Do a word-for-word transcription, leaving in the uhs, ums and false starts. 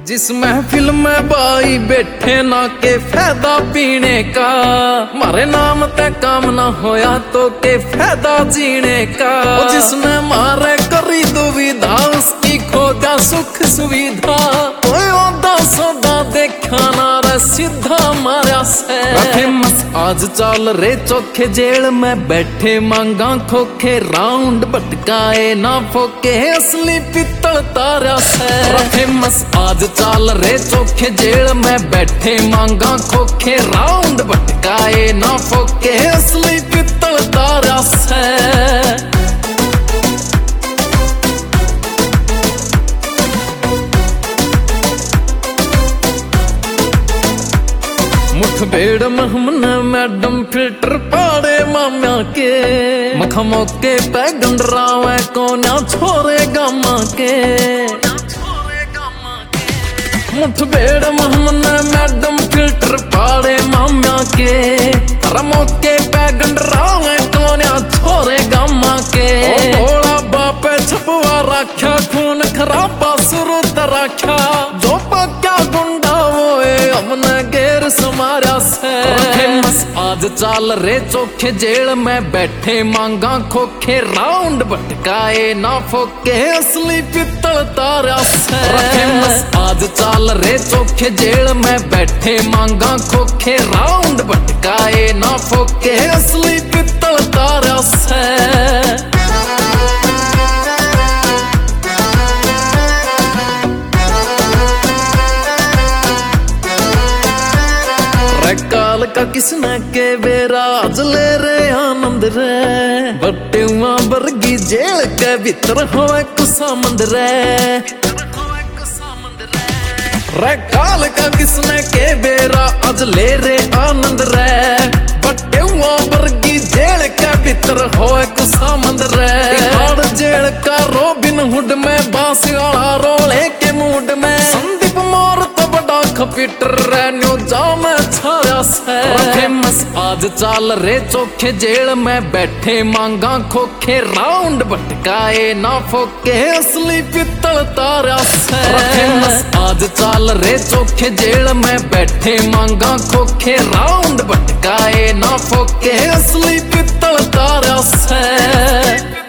जिस महफिल में बाई बैठे ना के फायदा पीने का, मारे नाम ते काम ना होया तो के फायदा जीने का। जिसने मारे करी दुविधा उसकी खोजा सुख सुविधा, कोई ओदा सौदा देखा ना रे सीधा मारा से। फेमस आज चाल रे चौखे जेल में बैठे मांगा खोखे, राउंड भटकाए ना फोके असली पित्तल तारा से। फेमस आज चाल रे चौखे जेल में बैठे मांगा खोखे, राउंड भटकाए ना फोके असली पित्तल तारा से। मुठभेड़ में हमने मैडम फिल्टर पाड़े माम्या के, मखा मौके पे गंडरावे कोन्या छोरे गामा के। मुठभेड़ में हमने मैडम फिल्टर पाड़े माम्या के, हर मौके पे गंडरावे कोन्या छोरे गामा के। भोला बापे छपवा रखा खून खराबा सुरुत रखा, जो पक्का गुंडा होए हमने गेर समारा से। फेमस आज चाल रे चौखे जेल में बैठे मांगा खोखे, राउंड भटकाए ना फोके असली पित्तल तारा से। फेमस आज चाल रे चौखे जेल में बैठे मांगा खोखे, राउंड भटकाए ना फोके असली पित्तल तारा से। काल का किसने के बेरा आज ले रे आनंद रे, बट्टेवा बरगी जेल के भीतर होए कुसामंद रे। रे काल का किसने के बेरा आज ले रे आनंद रे, बट्टेवा बरगी जेल के भीतर होए कुसामंद रे। हाड़ जेल का रोबिन हुड में बांस वाला रोले के मूड में, संदीप मोर तो बड़ा खपीटर रे न्यू जाम छाया से। फेमस आज चाल रे चौखे जेल में बैठे मांगा खोखे, राउंड भटकाए ना फोके असली पित्तल तारा से। फेमस आज चाल रे चौखे जेल में बैठे मांगा खोखे, राउंड भटकाए ना फोके असली पित्तल तारा से।